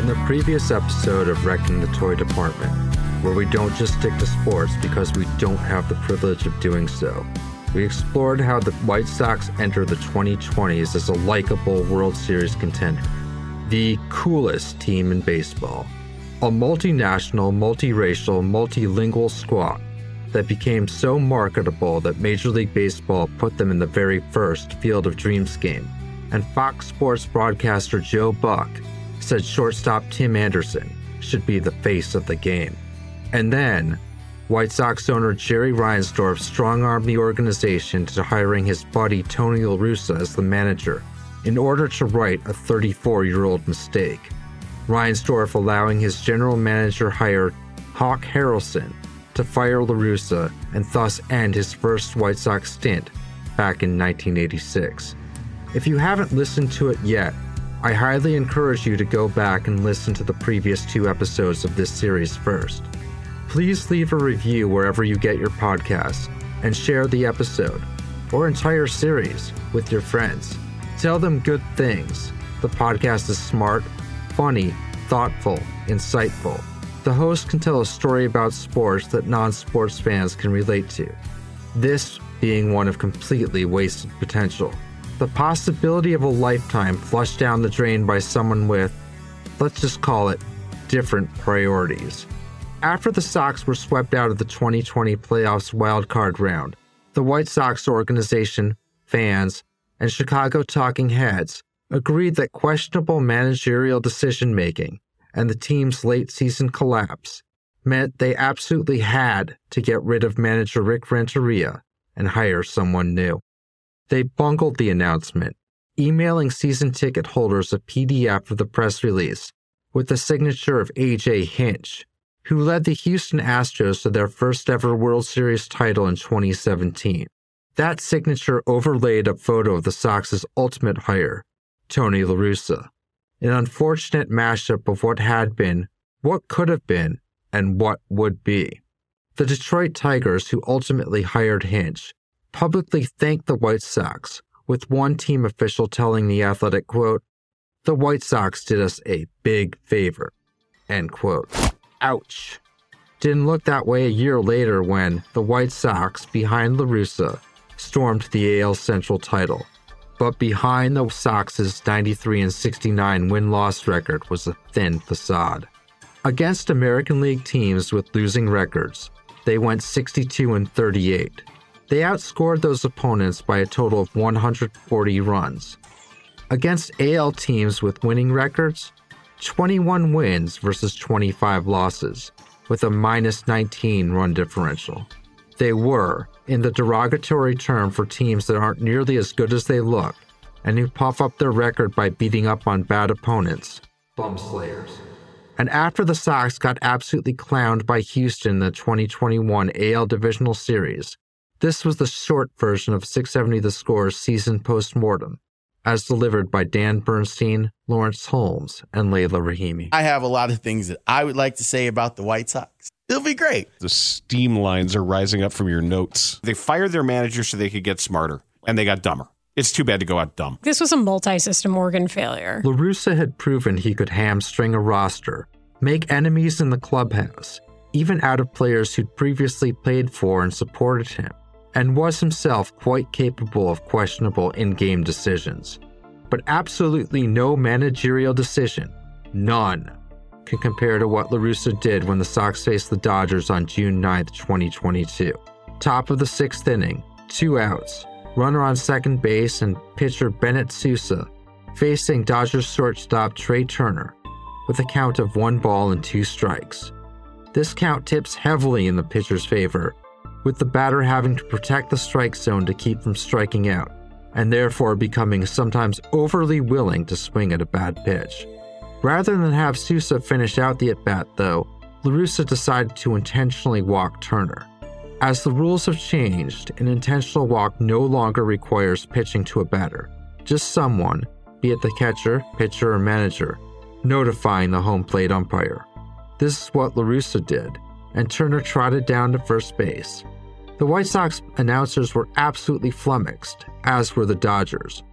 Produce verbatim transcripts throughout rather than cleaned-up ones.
In the previous episode of Wrecking the Toy Department, where we don't just stick to sports because we don't have the privilege of doing so, we explored how the White Sox enter the twenty twenties as a likable World Series contender, the coolest team in baseball, a multinational, multiracial, multilingual squad that became so marketable that Major League Baseball put them in the very first Field of Dreams game, and Fox Sports broadcaster Joe Buck said shortstop Tim Anderson should be the face of the game. And then, White Sox owner Jerry Reinsdorf strong-armed the organization to hiring his buddy Tony La Russa as the manager in order to right a thirty-four-year-old mistake, Reinsdorf allowing his general manager hire Hawk Harrelson to fire La Russa and thus end his first White Sox stint back in nineteen eighty-six. If you haven't listened to it yet, I highly encourage you to go back and listen to the previous two episodes of this series first. Please leave a review wherever you get your podcasts and share the episode or entire series with your friends. Tell them good things. The podcast is smart, funny, thoughtful, insightful. The host can tell a story about sports that non-sports fans can relate to, this being one of completely wasted potential. The possibility of a lifetime flushed down the drain by someone with, let's just call it, different priorities. After the Sox were swept out of the twenty twenty playoffs wildcard round, the White Sox organization, fans, and Chicago talking heads agreed that questionable managerial decision-making and the team's late-season collapse meant they absolutely had to get rid of manager Rick Renteria and hire someone new. They bungled the announcement, emailing season ticket holders a P D F of the press release with the signature of A J Hinch, who led the Houston Astros to their first-ever World Series title in twenty seventeen. That signature overlaid a photo of the Sox's ultimate hire, Tony La Russa. An unfortunate mashup of what had been, what could have been, and what would be. The Detroit Tigers, who ultimately hired Hinch, publicly thanked the White Sox, with one team official telling The Athletic, quote, "The White Sox did us a big favor," end quote. Ouch. Didn't look that way a year later when the White Sox, behind La Russa, stormed the A L Central title. But behind the Sox's ninety-three and sixty-nine win-loss record was a thin facade. Against American League teams with losing records, they went sixty-two and thirty-eight. They outscored those opponents by a total of one hundred forty runs. Against A L teams with winning records, twenty-one wins versus twenty-five losses, with a minus nineteen run differential. They were, in the derogatory term for teams that aren't nearly as good as they look, and who puff up their record by beating up on bad opponents, bum slayers. And after the Sox got absolutely clowned by Houston in the twenty twenty-one A L Divisional Series, this was the short version of six seventy The Score's season postmortem, as delivered by Dan Bernstein, Lawrence Holmes, and Layla Rahimi. I have a lot of things that I would like to say about the White Sox. It'll be great. The steam lines are rising up from your notes. They fired their manager so they could get smarter, and they got dumber. It's too bad to go out dumb. This was a multi-system organ failure. La Russa had proven he could hamstring a roster, make enemies in the clubhouse, even out of players who'd previously played for and supported him, and was himself quite capable of questionable in-game decisions. But absolutely no managerial decision, none, can compare to what La Russa did when the Sox faced the Dodgers on June ninth, twenty twenty-two. Top of the sixth inning, two outs, runner on second base and pitcher Bennett Sousa facing Dodgers shortstop Trey Turner with a count of one ball and two strikes. This count tips heavily in the pitcher's favor, with the batter having to protect the strike zone to keep from striking out, and therefore becoming sometimes overly willing to swing at a bad pitch. Rather than have Sousa finish out the at-bat, though, La Russa decided to intentionally walk Turner. As the rules have changed, an intentional walk no longer requires pitching to a batter, just someone, be it the catcher, pitcher, or manager, notifying the home plate umpire. This is what La Russa did, and Turner trotted down to first base. The White Sox announcers were absolutely flummoxed, as were the Dodgers.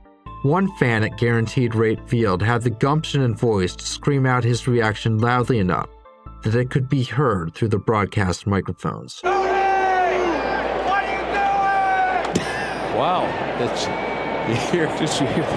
One fan at Guaranteed Rate Field had the gumption and voice to scream out his reaction loudly enough that it could be heard through the broadcast microphones. Tony! What are you doing? Wow, that's you hear, did you hear the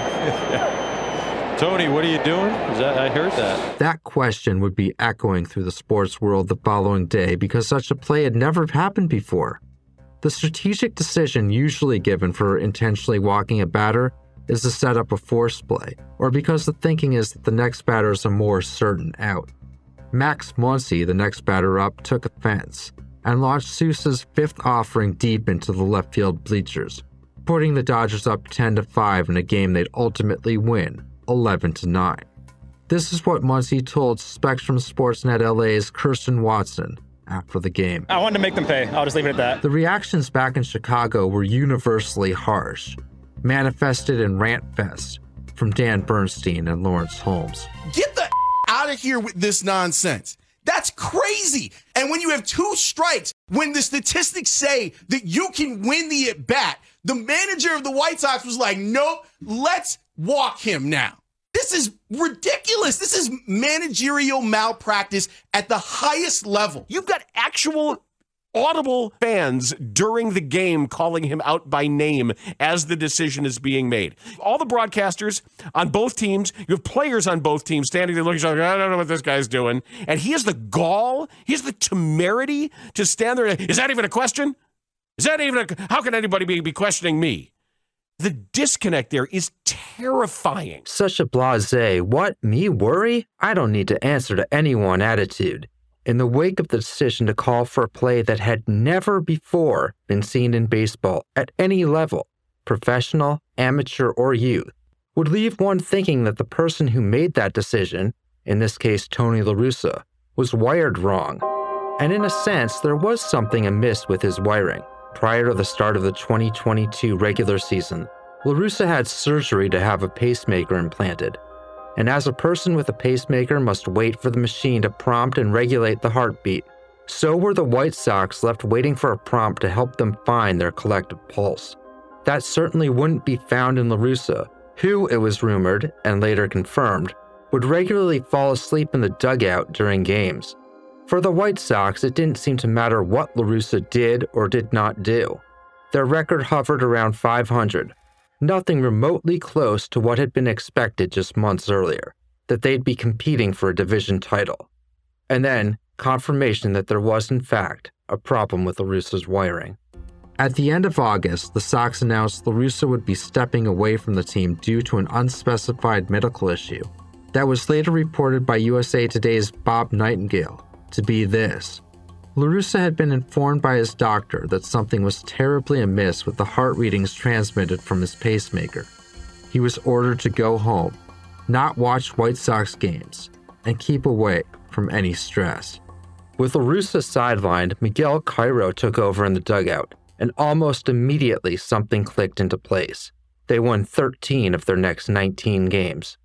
fan? Tony, what are you doing? Is that, I heard that. That question would be echoing through the sports world the following day because such a play had never happened before. The strategic decision usually given for intentionally walking a batter is to set up a force play, or because the thinking is that the next batter is a more certain out. Max Muncy, the next batter up, took offense and launched Sousa's fifth offering deep into the left field bleachers, putting the Dodgers up ten to five in a game they'd ultimately win eleven to nine. This is what Muncy told Spectrum Sportsnet L A's Kirsten Watson after the game. I wanted to make them pay. I'll just leave it at that. The reactions back in Chicago were universally harsh, manifested in rant fest from Dan Bernstein and Lawrence Holmes. Get the out of here with this nonsense. That's crazy. And when you have two strikes, when the statistics say that you can win the at-bat, the manager of the White Sox was like, nope, let's walk him now. This is ridiculous. This is managerial malpractice at the highest level. You've got actual audible fans during the game calling him out by name as the decision is being made. All the broadcasters on both teams, you have players on both teams standing there looking like, I don't know what this guy's doing. And he has the gall, he has the temerity to stand there. Is that even a question? Is that even a, how can anybody be, be questioning me? The disconnect there is terrifying. Such a blasé, what, me worry? I don't need to answer to anyone attitude. In the wake of the decision to call for a play that had never before been seen in baseball at any level, professional, amateur, or youth, would leave one thinking that the person who made that decision, in this case Tony La Russa, was wired wrong. And in a sense, there was something amiss with his wiring. Prior to the start of the twenty twenty-two regular season, La Russa had surgery to have a pacemaker implanted. And as a person with a pacemaker must wait for the machine to prompt and regulate the heartbeat, so were the White Sox left waiting for a prompt to help them find their collective pulse. That certainly wouldn't be found in La Russa, who, it was rumored, and later confirmed, would regularly fall asleep in the dugout during games. For the White Sox, it didn't seem to matter what La Russa did or did not do. Their record hovered around five hundred, nothing remotely close to what had been expected just months earlier, that they'd be competing for a division title. And then, confirmation that there was, in fact, a problem with La Russa's wiring. At the end of August, the Sox announced La Russa would be stepping away from the team due to an unspecified medical issue that was later reported by U S A Today's Bob Nightingale to be this. La Russa had been informed by his doctor that something was terribly amiss with the heart readings transmitted from his pacemaker. He was ordered to go home, not watch White Sox games, and keep away from any stress. With La Russa sidelined, Miguel Cairo took over in the dugout, and almost immediately something clicked into place. They won thirteen of their next nineteen games.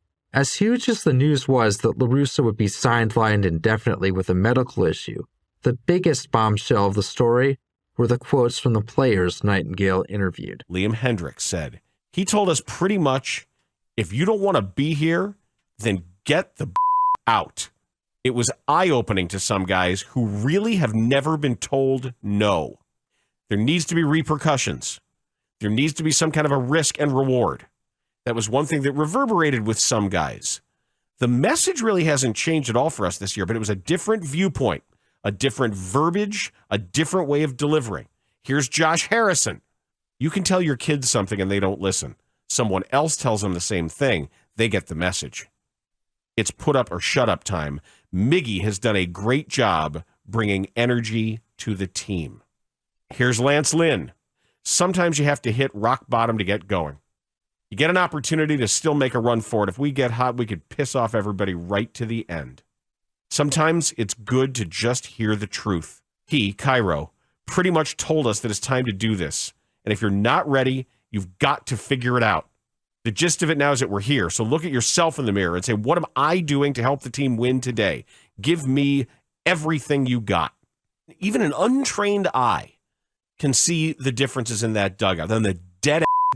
As huge as the news was that La Russa would be sidelined indefinitely with a medical issue, the biggest bombshell of the story were the quotes from the players Nightingale interviewed. Liam Hendriks said, he told us pretty much, if you don't want to be here, then get the out. It was eye-opening to some guys who really have never been told no. There needs to be repercussions. There needs to be some kind of a risk and reward. That was one thing that reverberated with some guys. The message really hasn't changed at all for us this year, but it was a different viewpoint, a different verbiage, a different way of delivering. Here's Josh Harrison. You can tell your kids something and they don't listen. Someone else tells them the same thing. They get the message. It's put up or shut up time. Miggy has done a great job bringing energy to the team. Here's Lance Lynn. Sometimes you have to hit rock bottom to get going. You get an opportunity to still make a run for it. If we get hot, we could piss off everybody right to the end. Sometimes it's good to just hear the truth. He, Cairo, pretty much told us that it's time to do this. And if you're not ready, you've got to figure it out. The gist of it now is that we're here. So look at yourself in the mirror and say, what am I doing to help the team win today? Give me everything you got. Even an untrained eye can see the differences in that dugout. Then the dead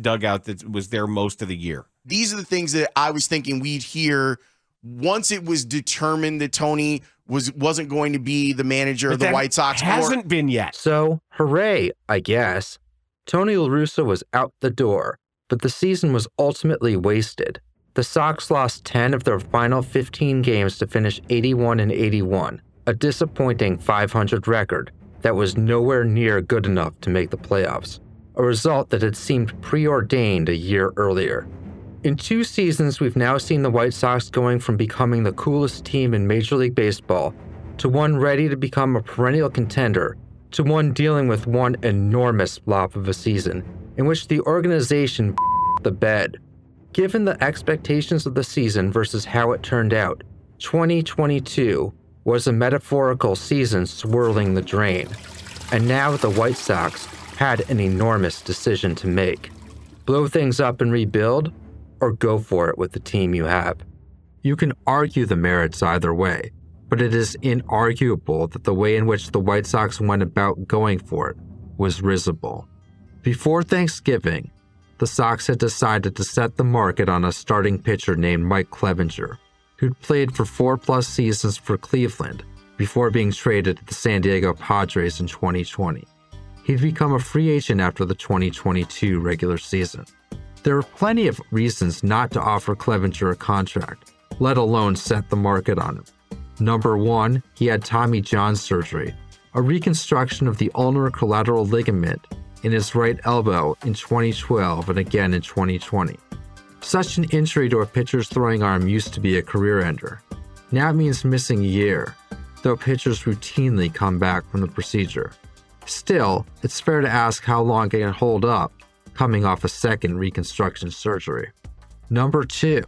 dugout that was there most of the year. These are the things that I was thinking we'd hear once it was determined that Tony was, wasn't going to be the manager But of the that White Sox. hasn't or, been yet. So, hooray, I guess. Tony La Russa was out the door, but the season was ultimately wasted. The Sox lost ten of their final fifteen games to finish eighty-one and eighty-one, a disappointing five hundred record that was nowhere near good enough to make the playoffs, a result that had seemed preordained a year earlier. In two seasons, we've now seen the White Sox going from becoming the coolest team in Major League Baseball to one ready to become a perennial contender to one dealing with one enormous flop of a season in which the organization the bed. Given the expectations of the season versus how it turned out, twenty twenty-two was a metaphorical season swirling the drain. And now the White Sox had an enormous decision to make. Blow things up and rebuild, or go for it with the team you have. You can argue the merits either way, but it is inarguable that the way in which the White Sox went about going for it was risible. Before Thanksgiving, the Sox had decided to set the market on a starting pitcher named Mike Clevinger, who'd played for four-plus seasons for Cleveland before being traded to the San Diego Padres in twenty twenty. He'd become a free agent after the twenty twenty-two regular season. There were plenty of reasons not to offer Clevinger a contract, let alone set the market on him. Number one, he had Tommy John surgery, a reconstruction of the ulnar collateral ligament in his right elbow in twenty twelve and again in twenty twenty. Such an injury to a pitcher's throwing arm used to be a career ender. Now it means missing a year, though pitchers routinely come back from the procedure. Still, it's fair to ask how long it can hold up coming off a second reconstruction surgery. Number two,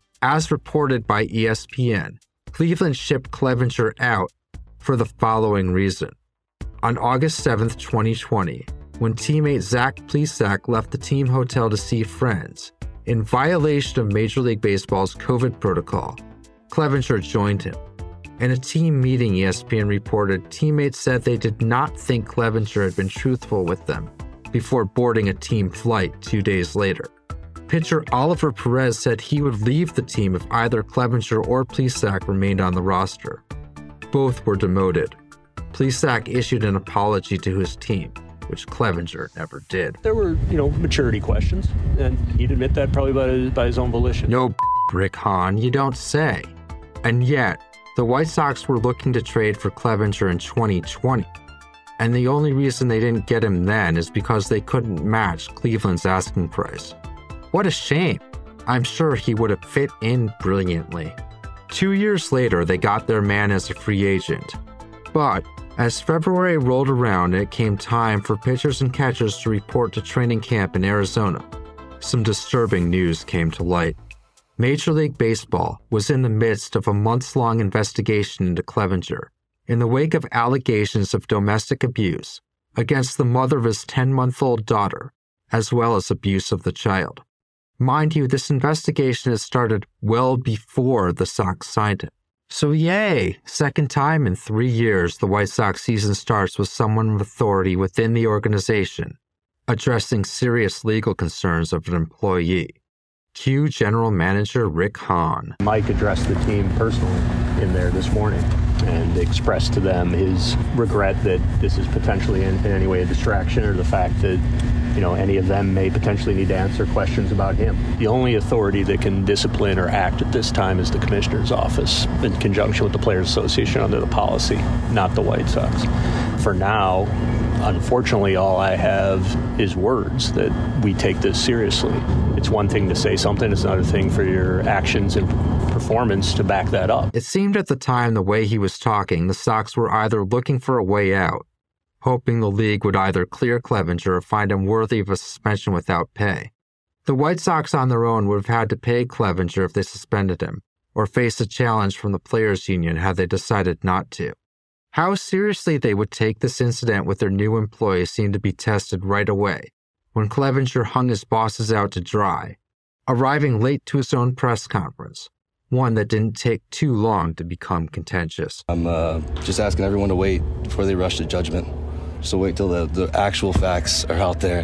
as reported by E S P N, Cleveland shipped Clevinger out for the following reason. On August seventh, twenty twenty, when teammate Zach Plesac left the team hotel to see friends, in violation of Major League Baseball's COVID protocol, Clevinger joined him. In a team meeting, E S P N reported teammates said they did not think Clevinger had been truthful with them before boarding a team flight two days later. Pitcher Oliver Perez said he would leave the team if either Clevinger or Plesac remained on the roster. Both were demoted. Plesac issued an apology to his team, which Clevinger never did. There were, you know, maturity questions, and he'd admit that probably by his, by his own volition. No, Rick Hahn, you don't say. And yet, the White Sox were looking to trade for Clevinger in twenty twenty. And the only reason they didn't get him then is because they couldn't match Cleveland's asking price. What a shame. I'm sure he would have fit in brilliantly. Two years later, they got their man as a free agent. But as February rolled around and it came time for pitchers and catchers to report to training camp in Arizona, some disturbing news came to light. Major League Baseball was in the midst of a months-long investigation into Clevinger in the wake of allegations of domestic abuse against the mother of his ten-month-old daughter, as well as abuse of the child. Mind you, this investigation had started well before the Sox signed him. So yay, second time in three years the White Sox season starts with someone of authority within the organization addressing serious legal concerns of an employee. Cue General Manager Rick Hahn. Mike addressed the team personally in there this morning and expressed to them his regret that this is potentially in, in any way a distraction, or the fact that, you know, any of them may potentially need to answer questions about him. The only authority that can discipline or act at this time is the commissioner's office in conjunction with the Players Association under the policy, not the White Sox. For now, unfortunately, all I have is words that we take this seriously. It's one thing to say something, it's another thing for your actions and performance to back that up. It seemed at the time the way he was talking, the Sox were either looking for a way out, hoping the league would either clear Clevinger or find him worthy of a suspension without pay. The White Sox on their own would have had to pay Clevinger if they suspended him, or face a challenge from the players' union had they decided not to. How seriously they would take this incident with their new employee seemed to be tested right away, when Clevinger hung his bosses out to dry, arriving late to his own press conference, one that didn't take too long to become contentious. I'm uh, just asking everyone to wait before they rush to judgment. So wait till the, the actual facts are out there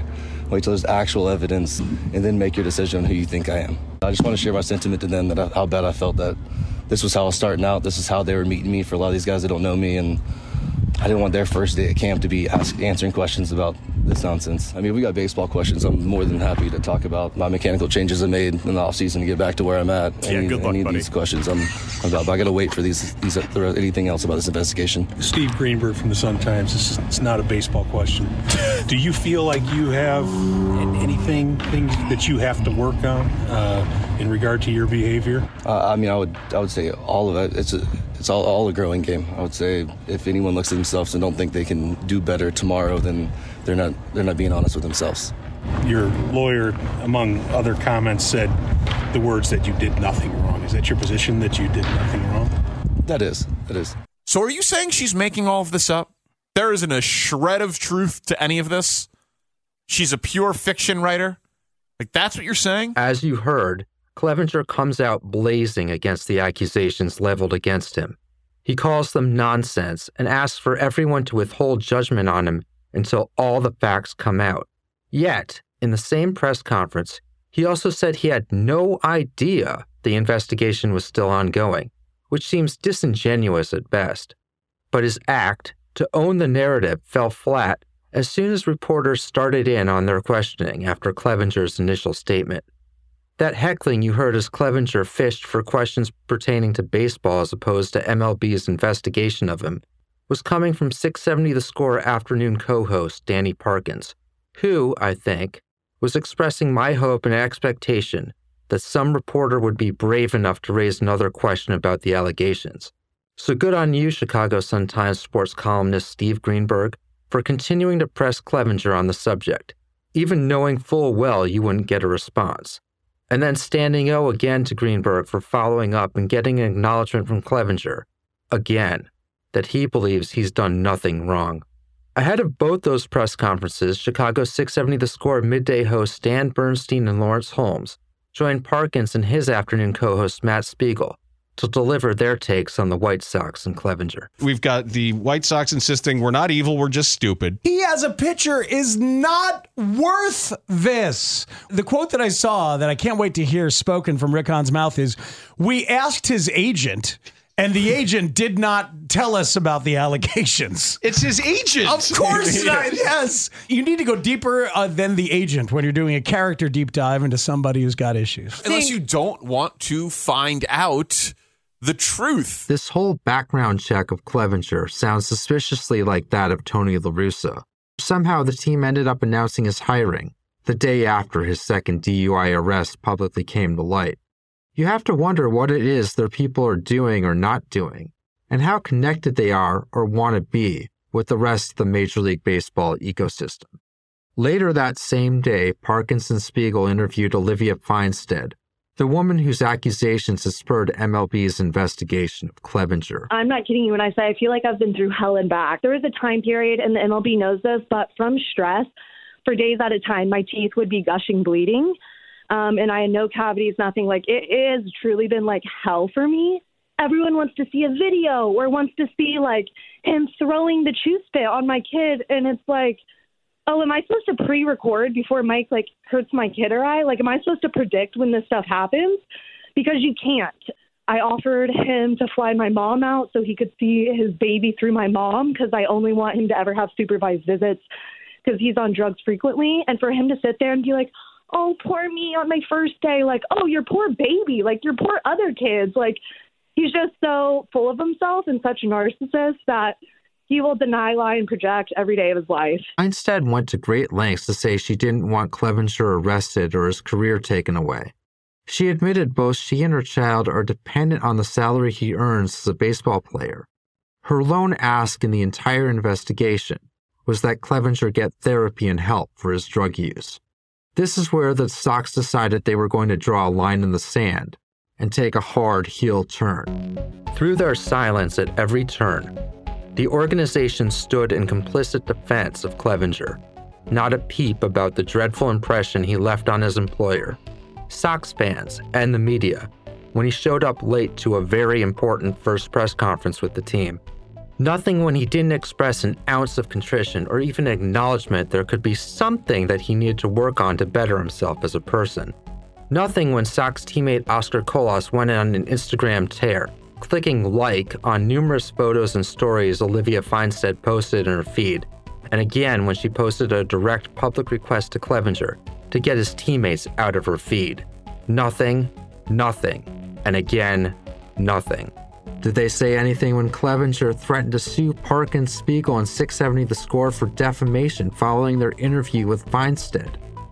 Wait till there's actual evidence, and then make your decision on who you think I am. I just want to share my sentiment to them that I, how bad I felt that this was how I was starting out. This is how they were meeting me for a lot of these guys that don't know me, and I didn't want their first day at camp to be ask, answering questions about this nonsense. I mean, we got baseball questions. I'm more than happy to talk about my mechanical changes I made in the offseason to get back to where I'm at. Yeah, any, good luck, any buddy. of these questions I'm, I'm about. But I got to wait for these, these anything else about this investigation. Steve Greenberg from the Sun-Times. This is it's not a baseball question. Do you feel like you have anything things that you have to work on uh, in regard to your behavior? Uh, I mean, I would I would say all of it. It's a, it's all, all a growing game. I would say if anyone looks at themselves and don't think they can do better tomorrow, then they're not they're not being honest with themselves. Your lawyer, among other comments, said the words that you did nothing wrong. Is that your position, that you did nothing wrong? That is. That is. So are you saying she's making all of this up? There isn't a shred of truth to any of this? She's a pure fiction writer? Like, that's what you're saying? As you heard, Clevenger comes out blazing against the accusations leveled against him. He calls them nonsense and asks for everyone to withhold judgment on him until all the facts come out. Yet, in the same press conference, he also said he had no idea the investigation was still ongoing, which seems disingenuous at best. But his act to own the narrative fell flat as soon as reporters started in on their questioning after Clevenger's initial statement. That heckling you heard as Clevenger fished for questions pertaining to baseball as opposed to M L B's investigation of him was coming from six seventy The Score afternoon co-host Danny Parkins, who, I think, was expressing my hope and expectation that some reporter would be brave enough to raise another question about the allegations. So good on you, Chicago Sun-Times sports columnist Steve Greenberg, for continuing to press Clevenger on the subject, even knowing full well you wouldn't get a response. And then standing O again to Greenberg for following up and getting an acknowledgement from Clevenger, again, that he believes he's done nothing wrong. Ahead of both those press conferences, Chicago six seventy The Score midday hosts Dan Bernstein and Lawrence Holmes joined Parkins and his afternoon co-host Matt Spiegel to deliver their takes on the White Sox and Clevenger. We've got the White Sox insisting we're not evil, we're just stupid. He as a pitcher is not worth this. The quote that I saw that I can't wait to hear spoken from Rick Hahn's mouth is, we asked his agent, and the agent did not tell us about the allegations. It's his agent. Of course not. Yes. You need to go deeper uh, than the agent when you're doing a character deep dive into somebody who's got issues. Unless you don't want to find out the truth. This whole background check of Clevenger sounds suspiciously like that of Tony La Russa. Somehow the team ended up announcing his hiring the day after his second D U I arrest publicly came to light. You have to wonder what it is their people are doing or not doing, and how connected they are or want to be with the rest of the Major League Baseball ecosystem. Later that same day, Parkins and Spiegel interviewed Olivia Feinstead, the woman whose accusations had spurred M L B's investigation of Clevenger. I'm not kidding you when I say I feel like I've been through hell and back. There was a time period, and the M L B knows this, but from stress, for days at a time, my teeth would be gushing bleeding, um, and I had no cavities, nothing. Like, it, it has truly been like hell for me. Everyone wants to see a video or wants to see, like, him throwing the chew spit on my kid, and it's like, oh, am I supposed to pre-record before Mike, like, hurts my kid or I? Like, am I supposed to predict when this stuff happens? Because you can't. I offered him to fly my mom out so he could see his baby through my mom because I only want him to ever have supervised visits because he's on drugs frequently. And for him to sit there and be like, oh, poor me on my first day. Like, oh, your poor baby. Like, your poor other kids. Like, he's just so full of himself and such a narcissist that he will deny, lie, and project every day of his life. Feinstead went to great lengths to say she didn't want Clevenger arrested or his career taken away. She admitted both she and her child are dependent on the salary he earns as a baseball player. Her lone ask in the entire investigation was that Clevenger get therapy and help for his drug use. This is where the Sox decided they were going to draw a line in the sand and take a hard heel turn. Through their silence at every turn, the organization stood in complicit defense of Clevenger, not a peep about the dreadful impression he left on his employer, Sox fans, and the media when he showed up late to a very important first press conference with the team. Nothing when he didn't express an ounce of contrition or even acknowledgement there could be something that he needed to work on to better himself as a person. Nothing when Sox teammate Oscar Colas went on an Instagram tear, clicking like on numerous photos and stories Olivia Feinstead posted in her feed, and again when she posted a direct public request to Clevenger to get his teammates out of her feed. Nothing, nothing, and again, nothing. Did they say anything when Clevenger threatened to sue Parkins, Spiegel, and six seventy The Score for defamation following their interview with Feinstead?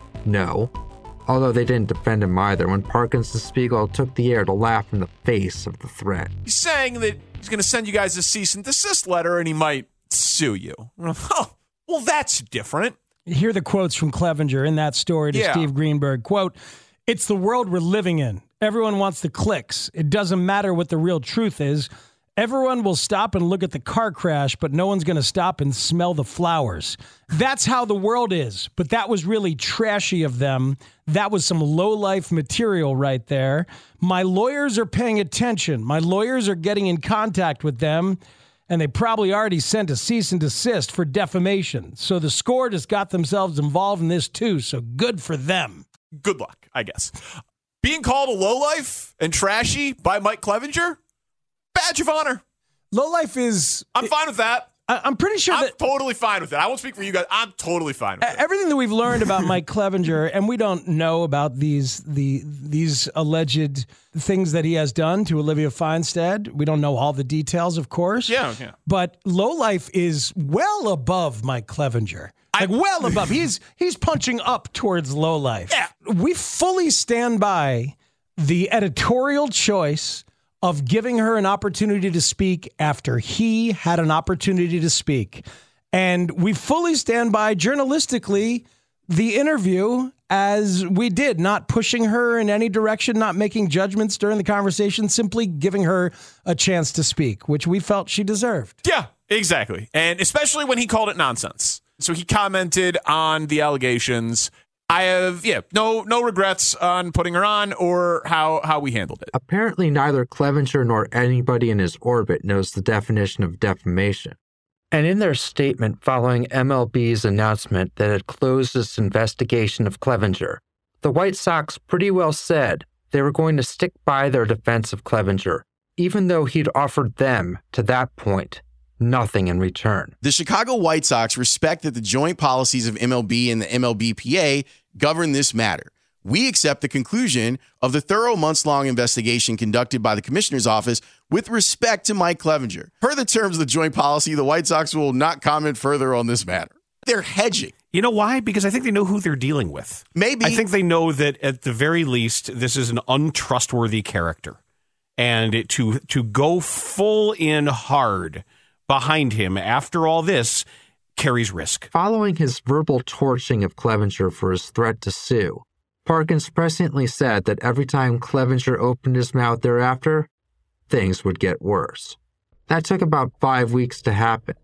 No. Although they didn't defend him either when Parkins and Spiegel took the air to laugh in the face of the threat. He's saying that he's going to send you guys a cease and desist letter and he might sue you. Oh, well, that's different. Hear the quotes from Clevenger in that story to Yeah. Steve Greenberg. Quote, "It's the world we're living in. Everyone wants the clicks. It doesn't matter what the real truth is. Everyone will stop and look at the car crash, but no one's going to stop and smell the flowers. That's how the world is. But that was really trashy of them. That was some low-life material right there. My lawyers are paying attention. My lawyers are getting in contact with them, and they probably already sent a cease and desist for defamation. So the Score just got themselves involved in this too, so good for them." Good luck, I guess. Being called a lowlife and trashy by Mike Clevenger? Badge of honor. Lowlife is... I'm fine with that. I, I'm pretty sure I'm that... totally fine with it. I won't speak for you guys. I'm totally fine with it. Everything that we've learned about Mike Clevenger, and we don't know about these the these alleged things that he has done to Olivia Feinstead. We don't know all the details, of course. Yeah, yeah. But lowlife is well above Mike Clevenger. Like well above. He's he's punching up towards lowlife. Yeah. We fully stand by the editorial choice of giving her an opportunity to speak after he had an opportunity to speak. And we fully stand by journalistically the interview as we did, not pushing her in any direction, not making judgments during the conversation, simply giving her a chance to speak, which we felt she deserved. Yeah, exactly. And especially when he called it nonsense. So he commented on the allegations. I have, yeah, no no regrets on putting her on or how, how we handled it. Apparently, neither Clevenger nor anybody in his orbit knows the definition of defamation. And in their statement following M L B's announcement that it closed its investigation of Clevenger, the White Sox pretty well said they were going to stick by their defense of Clevenger, even though he'd offered them, to that point, nothing in return. The Chicago White Sox respect that the joint policies of M L B and the M L B P A govern this matter. We accept the conclusion of the thorough months-long investigation conducted by the commissioner's office with respect to Mike Clevenger. Per the terms of the joint policy, the White Sox will not comment further on this matter. They're hedging. You know why? Because I think they know who they're dealing with. Maybe. I think they know that at the very least, this is an untrustworthy character. And it, to to go full in hard behind him after all this carries risk. Following his verbal torching of Clevenger for his threat to sue, Parkins presciently said that every time Clevenger opened his mouth thereafter, things would get worse. That took about five weeks to happen.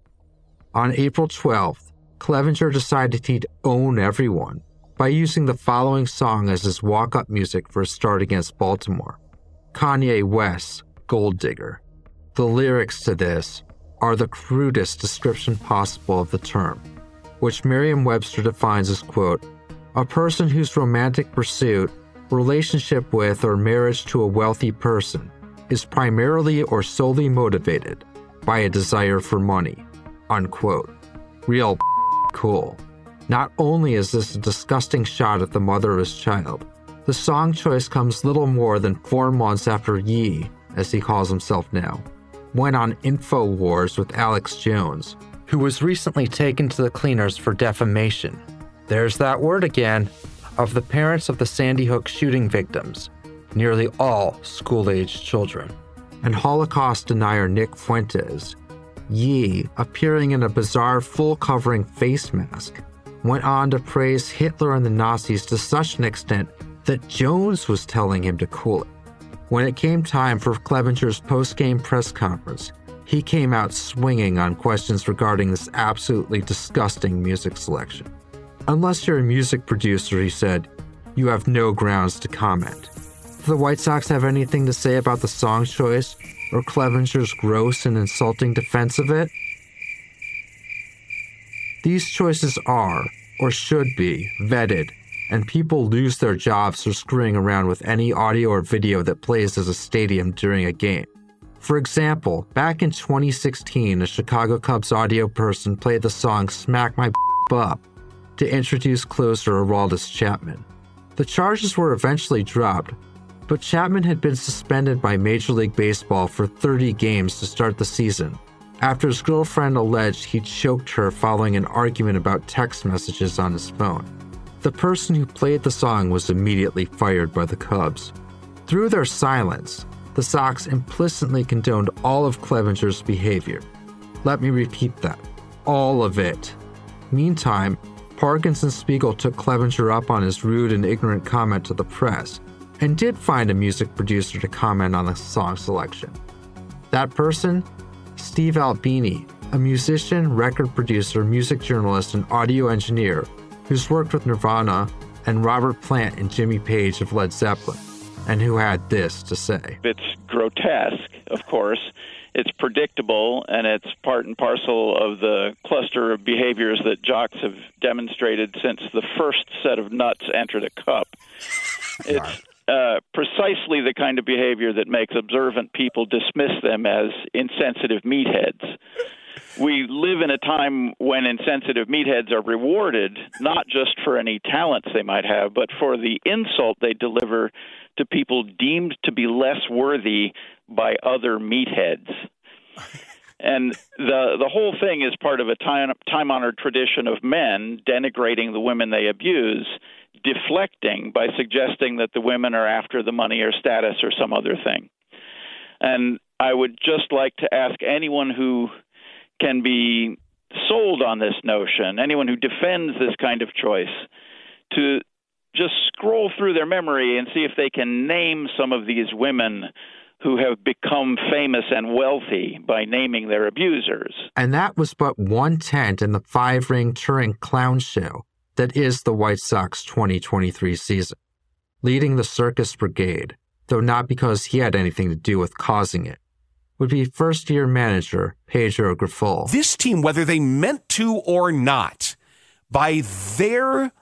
On April twelfth, Clevenger decided he'd own everyone by using the following song as his walk-up music for his start against Baltimore. Kanye West's Gold Digger. The lyrics to this are the crudest description possible of the term, which Merriam-Webster defines as, quote, a person whose romantic pursuit, relationship with, or marriage to a wealthy person is primarily or solely motivated by a desire for money, unquote. Real cool. Not only is this a disgusting shot at the mother of his child, the song choice comes little more than four months after Ye, as he calls himself now, went on InfoWars with Alex Jones, who was recently taken to the cleaners for defamation. There's that word again, of the parents of the Sandy Hook shooting victims, nearly all school-aged children. And Holocaust denier Nick Fuentes, Ye, appearing in a bizarre full-covering face mask, went on to praise Hitler and the Nazis to such an extent that Jones was telling him to cool it. When it came time for Clevenger's post-game press conference, he came out swinging on questions regarding this absolutely disgusting music selection. Unless you're a music producer, he said, you have no grounds to comment. Do the White Sox have anything to say about the song choice or Clevenger's gross and insulting defense of it? These choices are, or should be, vetted, and people lose their jobs for screwing around with any audio or video that plays as a stadium during a game. For example, back in twenty sixteen, a Chicago Cubs audio person played the song Smack My Up to introduce closer Aroldis Chapman. The charges were eventually dropped, but Chapman had been suspended by Major League Baseball for thirty games to start the season, after his girlfriend alleged he choked her following an argument about text messages on his phone. The person who played the song was immediately fired by the Cubs. Through their silence, the Sox implicitly condoned all of Clevenger's behavior. Let me repeat that. All of it. Meantime, Parkins and Spiegel took Clevenger up on his rude and ignorant comment to the press, and did find a music producer to comment on the song selection. That person? Steve Albini, a musician, record producer, music journalist, and audio engineer who's worked with Nirvana and Robert Plant and Jimmy Page of Led Zeppelin, and who had this to say. It's grotesque, of course. It's predictable, and it's part and parcel of the cluster of behaviors that jocks have demonstrated since the first set of nuts entered a cup. It's uh, precisely the kind of behavior that makes observant people dismiss them as insensitive meatheads. We live in a time when insensitive meatheads are rewarded, not just for any talents they might have, but for the insult they deliver to people deemed to be less worthy by other meatheads. And the the whole thing is part of a time, time-honored tradition of men denigrating the women they abuse, deflecting by suggesting that the women are after the money or status or some other thing. And I would just like to ask anyone who can be sold on this notion, anyone who defends this kind of choice, to just scroll through their memory and see if they can name some of these women who have become famous and wealthy by naming their abusers. And that was but one tent in the five-ring touring clown show that is the White Sox twenty twenty-three season. Leading the circus brigade, though not because he had anything to do with causing it, would be first-year manager Pedro Grifol. This team, whether they meant to or not, by their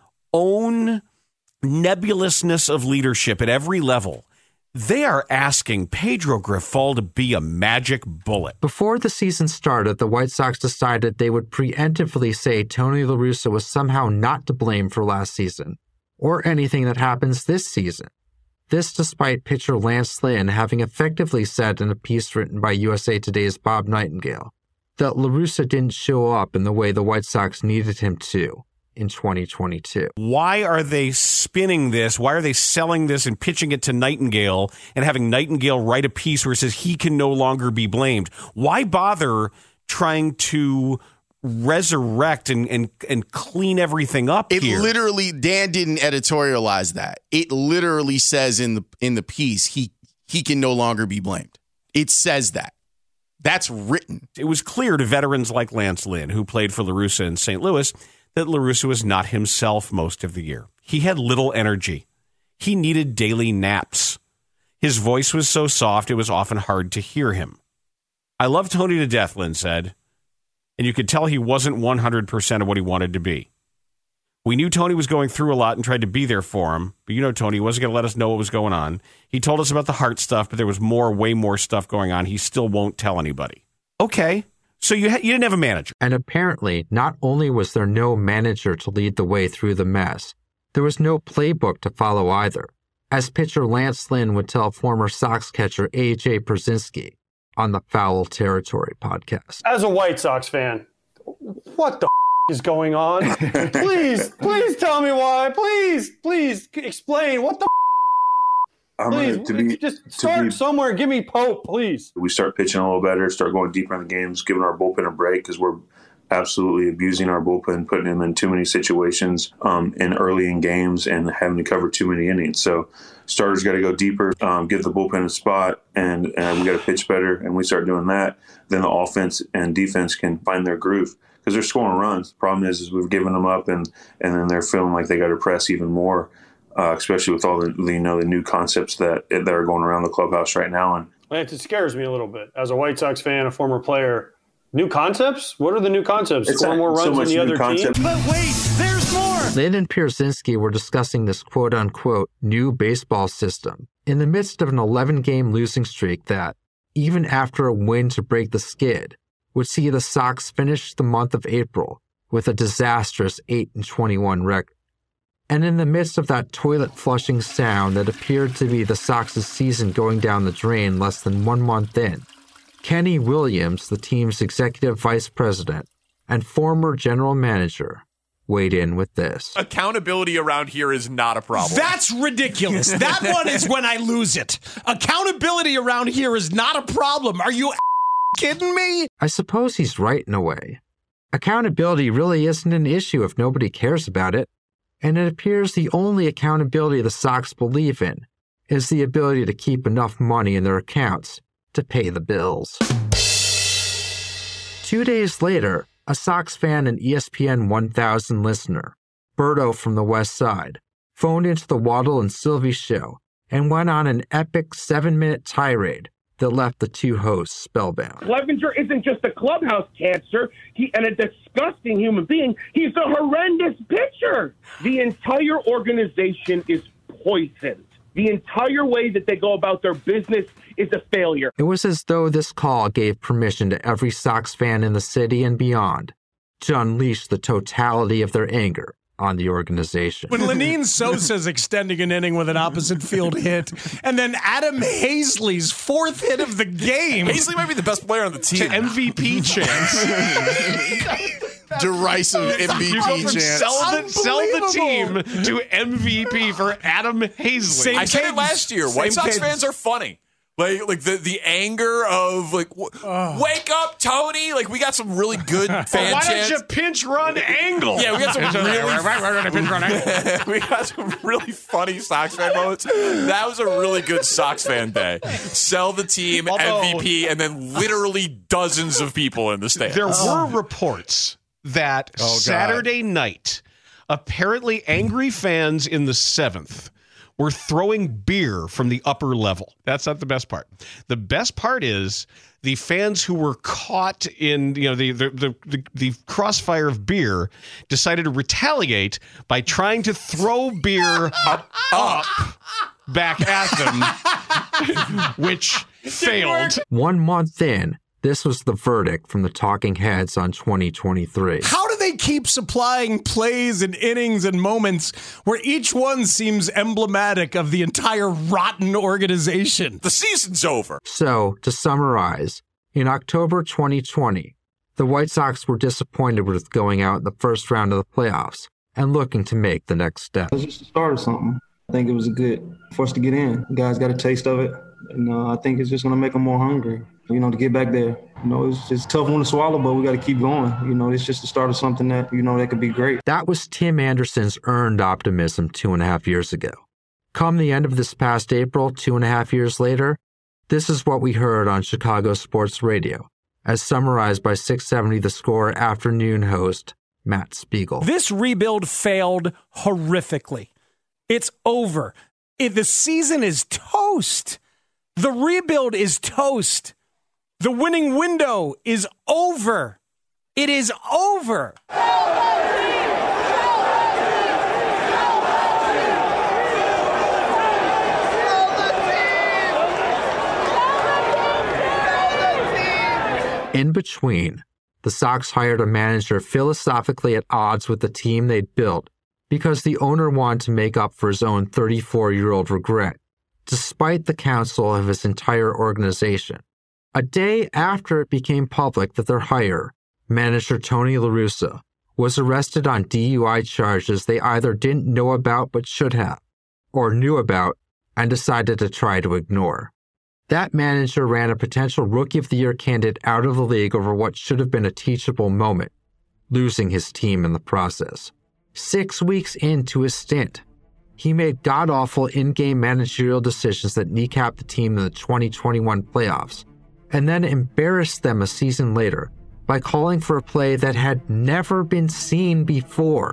own nebulousness of leadership at every level, they are asking Pedro Grifol to be a magic bullet. Before the season started, the White Sox decided they would preemptively say Tony La Russa was somehow not to blame for last season, or anything that happens this season. This despite pitcher Lance Lynn having effectively said in a piece written by U S A Today's Bob Nightingale that La Russa didn't show up in the way the White Sox needed him to in twenty twenty-two. Why are they spinning this? Why are they selling this and pitching it to Nightingale and having Nightingale write a piece where it says he can no longer be blamed? Why bother trying to resurrect and, and, and clean everything up it here? It literally, Dan didn't editorialize that. It literally says in the in the piece, he he can no longer be blamed. It says that. That's written. It was clear to veterans like Lance Lynn, who played for La Russa in Saint Louis, that La Russa was not himself most of the year. He had little energy. He needed daily naps. His voice was so soft, it was often hard to hear him. I love Tony to death, Lynn said, and you could tell he wasn't one hundred percent of what he wanted to be. We knew Tony was going through a lot and tried to be there for him, but you know Tony, he wasn't going to let us know what was going on. He told us about the heart stuff, but there was more, way more stuff going on. He still won't tell anybody. Okay. So you, ha- you didn't have a manager. And apparently, not only was there no manager to lead the way through the mess, there was no playbook to follow either, as pitcher Lance Lynn would tell former Sox catcher A J Pierzynski on the Foul Territory podcast. As a White Sox fan, what the f- is going on? Please, please tell me why. Please, please explain what the f- I'm please, to be, just start to be, somewhere. Give me Pope, please. We start pitching a little better, start going deeper in the games, giving our bullpen a break because we're absolutely abusing our bullpen, putting them in too many situations um, in early in games and having to cover too many innings. So starters got to go deeper, um, give the bullpen a spot, and, and we got to pitch better. And we start doing that, then the offense and defense can find their groove because they're scoring runs. The problem is, is we've given them up, and, and then they're feeling like they got to press even more. uh, especially with all the you know the new concepts that that are going around the clubhouse right now. And Lance, it scares me a little bit as a White Sox fan, a former player. New concepts? What are the new concepts? It's Score more runs so than the other concept. team? But wait, there's more. Lynn and Pierzynski were discussing this quote-unquote new baseball system in the midst of an eleven-game losing streak that, even after a win to break the skid, would see the Sox finish the month of April with a disastrous eight and twenty-one record. And in the midst of that toilet-flushing sound that appeared to be the Sox's season going down the drain less than one month in, Kenny Williams, the team's executive vice president and former general manager, weighed in with this. Accountability around here is not a problem. That's ridiculous. That one is when I lose it. Accountability around here is not a problem. Are you kidding me? I suppose he's right in a way. Accountability really isn't an issue if nobody cares about it, and it appears the only accountability the Sox believe in is the ability to keep enough money in their accounts to pay the bills. Two days later, a Sox fan and E S P N one thousand listener, Berto from the West Side, phoned into the Waddle and Sylvie show and went on an epic seven-minute tirade that left the two hosts spellbound. Clevenger isn't just a clubhouse cancer he, and a disgusting human being. He's a horrendous pitcher. The entire organization is poisoned. The entire way that they go about their business is a failure. It was as though this call gave permission to every Sox fan in the city and beyond to unleash the totality of their anger on the organization. When Lenine Sosa's extending an inning with an opposite field hit, and then Adam Hazley's fourth hit of the game. Hazley might be the best player on the team. To M V P chance. Derisive M V P You go from chance. Sell the, sell the team to M V P for Adam Hazley. Same I said it last year. White Sox cadence. Fans are funny. Like, like the, the anger of like, w- oh. wake up, Tony! Like, we got some really good fan Why chants. don't you pinch run angle? Yeah, we got some really we got some really funny Sox fan moments. That was a really good Sox fan day. Sell the team, Although, M V P, and then literally dozens of people in the stands. There were reports that oh, Saturday night, apparently angry fans in the seventh were throwing beer from the upper level. That's not the best part. The best part is the fans who were caught in, you know, the the the, the, the crossfire of beer decided to retaliate by trying to throw beer up, up back at them, which failed. One month in, this was the verdict from the talking heads on twenty twenty-three. How do they keep supplying plays and innings and moments where each one seems emblematic of the entire rotten organization? The season's over. So, to summarize, in October twenty twenty, the White Sox were disappointed with going out in the first round of the playoffs and looking to make the next step. It was just the start of something. I think it was good for us to get in. The guys got a taste of it, and uh, I think it's just going to make them more hungry. You know, to get back there. You know, it's just a tough one to swallow, but we got to keep going. You know, it's just the start of something that, you know, that could be great. That was Tim Anderson's earned optimism two and a half years ago. Come the end of this past April, two and a half years later, this is what we heard on Chicago Sports Radio, as summarized by six seventy The Score afternoon host Matt Spiegel. This rebuild failed horrifically. It's over. It, the season is toast. The rebuild is toast. The winning window is over. It is over. In between, the Sox hired a manager philosophically at odds with the team they'd built because the owner wanted to make up for his own thirty-four-year-old regret, despite the counsel of his entire organization. A day after it became public that their hire, manager Tony La Russa, was arrested on D U I charges they either didn't know about but should have, or knew about and decided to try to ignore. That manager ran a potential Rookie of the Year candidate out of the league over what should have been a teachable moment, losing his team in the process. Six weeks into his stint, he made god-awful in-game managerial decisions that kneecapped the team in the twenty twenty-one playoffs, and then embarrassed them a season later by calling for a play that had never been seen before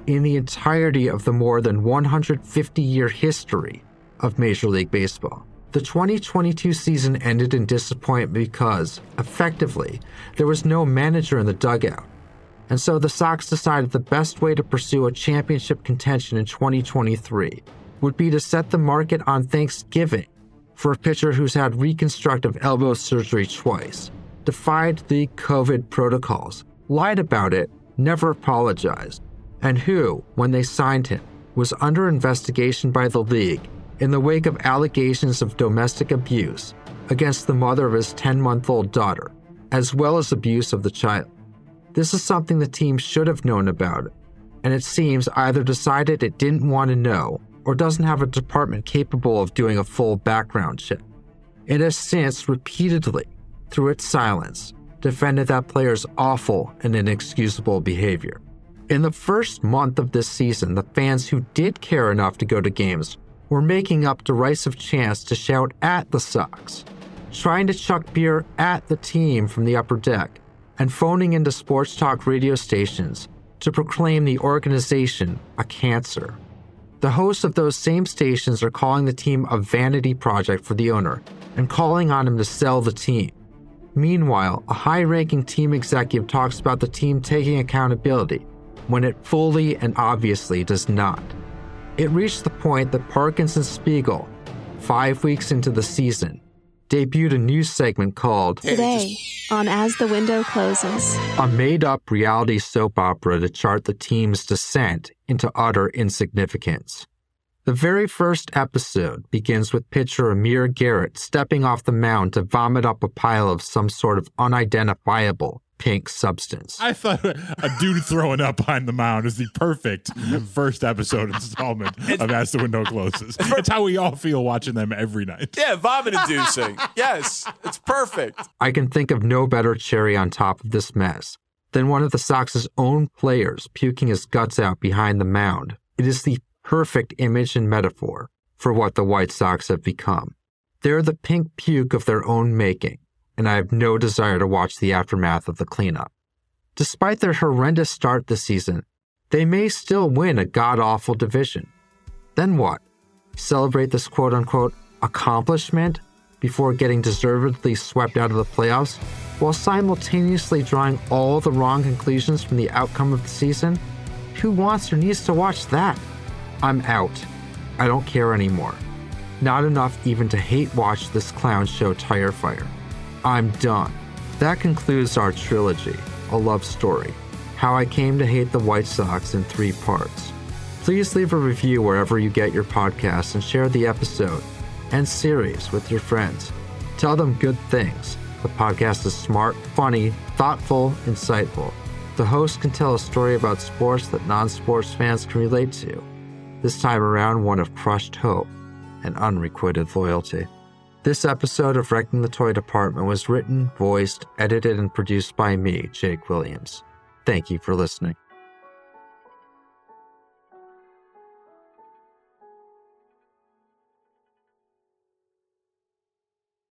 in the entirety of the more than one hundred fifty year history of Major League Baseball. The twenty twenty-two season ended in disappointment because, effectively, there was no manager in the dugout. And so the Sox decided the best way to pursue a championship contention in twenty twenty-three would be to set the market on Thanksgiving for a pitcher who's had reconstructive elbow surgery twice, defied the COVID protocols, lied about it, never apologized, and who, when they signed him, was under investigation by the league in the wake of allegations of domestic abuse against the mother of his ten-month-old daughter, as well as abuse of the child. This is something the team should have known about, and it seems either decided it didn't want to know or doesn't have a department capable of doing a full background check. It has since repeatedly, through its silence, defended that player's awful and inexcusable behavior. In the first month of this season, the fans who did care enough to go to games were making up derisive chants to shout at the Sox, trying to chuck beer at the team from the upper deck, and phoning into sports talk radio stations to proclaim the organization a cancer. The hosts of those same stations are calling the team a vanity project for the owner and calling on him to sell the team. Meanwhile, a high-ranking team executive talks about the team taking accountability when it fully and obviously does not. It reached the point that Parkins and Spiegel, five weeks into the season, debuted a news segment called Today on As the Window Closes, a made-up reality soap opera to chart the team's descent into utter insignificance. The very first episode begins with pitcher Amir Garrett stepping off the mound to vomit up a pile of some sort of unidentifiable pink substance. I thought a dude throwing up behind the mound is the perfect first episode installment of As the Window Closes. It's how we all feel watching them every night. Yeah, vomit-inducing. Yes, it's perfect. I can think of no better cherry on top of this mess than one of the Sox's own players puking his guts out behind the mound. It is the perfect image and metaphor for what the White Sox have become. They're the pink puke of their own making, and I have no desire to watch the aftermath of the cleanup. Despite their horrendous start this season, they may still win a god-awful division. Then what? Celebrate this quote-unquote accomplishment before getting deservedly swept out of the playoffs, while simultaneously drawing all the wrong conclusions from the outcome of the season? Who wants or needs to watch that? I'm out. I don't care anymore. Not enough even to hate watch this clown show tire fire. I'm done. That concludes our trilogy, A Love Story, How I Came to Hate the White Sox in three parts. Please leave a review wherever you get your podcasts and share the episode and series with your friends. Tell them good things. The podcast is smart, funny, thoughtful, insightful. The host can tell a story about sports that non-sports fans can relate to. This time around, one of crushed hope and unrequited loyalty. This episode of Wrecking the Toy Department was written, voiced, edited, and produced by me, Jake Williams. Thank you for listening.